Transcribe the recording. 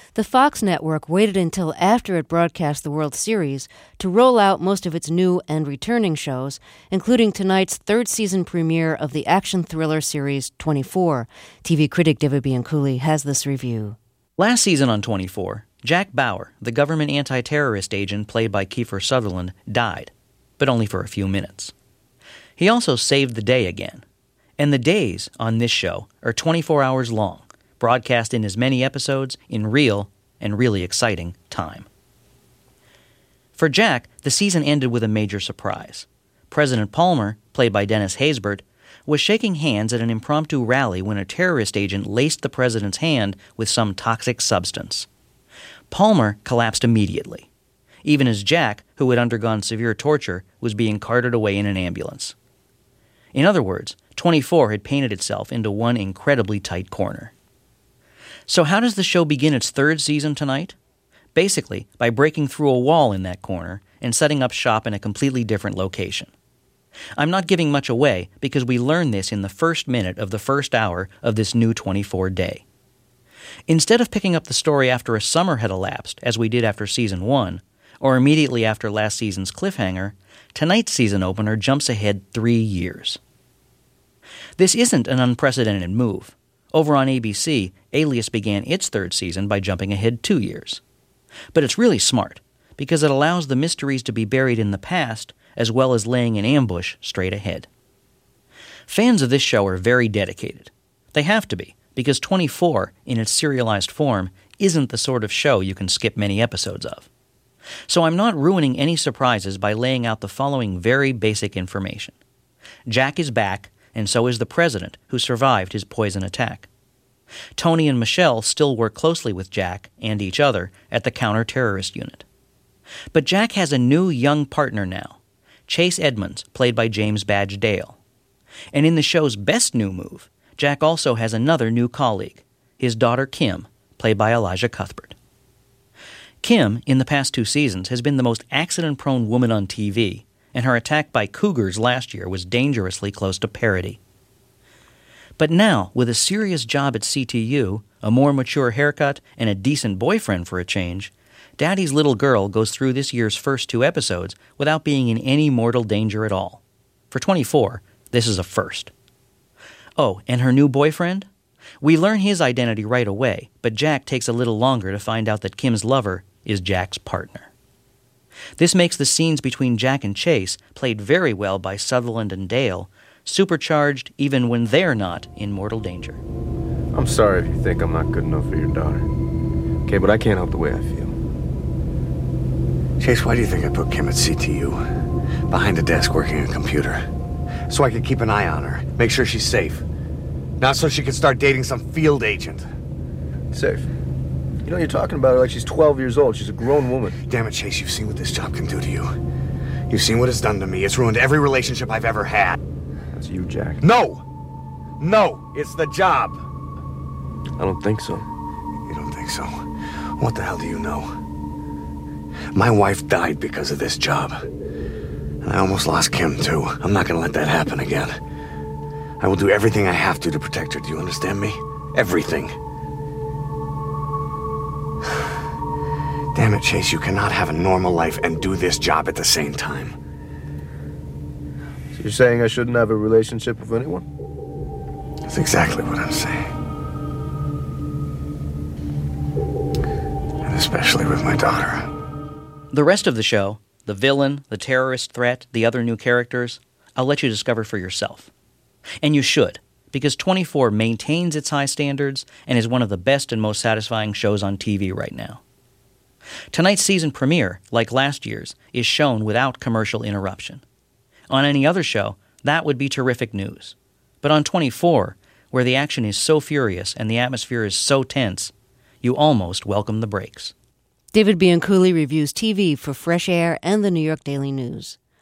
The Fox network waited until after it broadcast the World Series to roll out most of its new and returning shows, including tonight's third season premiere of the action thriller series 24. TV critic David Bianculli has this review. Last season on 24, Jack Bauer, the government anti-terrorist agent played by Kiefer Sutherland, died, but only for a few minutes. He also saved the day again. And the days on this show are 24 hours long, broadcast in as many episodes in real and really exciting time. For Jack, the season ended with a major surprise. President Palmer, played by Dennis Haysbert, was shaking hands at an impromptu rally when a terrorist agent laced the president's hand with some toxic substance. Palmer collapsed immediately, even as Jack, who had undergone severe torture, was being carted away in an ambulance. In other words, 24 had painted itself into one incredibly tight corner. So how does the show begin its third season tonight? Basically, by breaking through a wall in that corner and setting up shop in a completely different location. I'm not giving much away because we learn this in the first minute of the first hour of this new 24 day. Instead of picking up the story after a summer had elapsed, as we did after Season 1, or immediately after last season's cliffhanger, tonight's season opener jumps ahead 3 years. This isn't an unprecedented move. Over on ABC, Alias began its third season by jumping ahead 2 years. But it's really smart, because it allows the mysteries to be buried in the past, as well as laying an ambush straight ahead. Fans of this show are very dedicated. They have to be, because 24, in its serialized form, isn't the sort of show you can skip many episodes of. So I'm not ruining any surprises by laying out the following very basic information. Jack is back, and so is the president, who survived his poison attack. Tony and Michelle still work closely with Jack and each other at the counter-terrorist unit. But Jack has a new young partner now, Chase Edmonds, played by James Badge Dale. And in the show's best new move, Jack also has another new colleague, his daughter Kim, played by Elijah Cuthbert. Kim, in the past 2 seasons, has been the most accident-prone woman on TV, and her attack by cougars last year was dangerously close to parody. But now, with a serious job at CTU, a more mature haircut, and a decent boyfriend for a change, Daddy's little girl goes through this year's first 2 episodes without being in any mortal danger at all. For 24, this is a first. Oh, and her new boyfriend? We learn his identity right away, but Jack takes a little longer to find out that Kim's lover is Jack's partner. This makes the scenes between Jack and Chase, played very well by Sutherland and Dale, supercharged even when they're not in mortal danger. I'm sorry if you think I'm not good enough for your daughter. Okay, but I can't help the way I feel. Chase, why do you think I put Kim at CTU? Behind a desk working a computer. So I could keep an eye on her, make sure she's safe. Not so she could start dating some field agent. Safe. You know, you're talking about her like she's 12 years old. She's a grown woman. Damn it, Chase, you've seen what this job can do to you. You've seen what it's done to me. It's ruined every relationship I've ever had. That's you, Jack. No! No, it's the job. I don't think so. You don't think so? What the hell do you know? My wife died because of this job. And I almost lost Kim, too. I'm not gonna let that happen again. I will do everything I have to protect her. Do you understand me? Everything. Damn it, Chase, you cannot have a normal life and do this job at the same time. So you're saying I shouldn't have a relationship with anyone? That's exactly what I'm saying. And especially with my daughter. The rest of the show, the villain, the terrorist threat, the other new characters, I'll let you discover for yourself. And you should, because 24 maintains its high standards and is one of the best and most satisfying shows on TV right now. Tonight's season premiere, like last year's, is shown without commercial interruption. On any other show, that would be terrific news. But on 24, where the action is so furious and the atmosphere is so tense, you almost welcome the breaks. David Bianculli reviews TV for Fresh Air and the New York Daily News.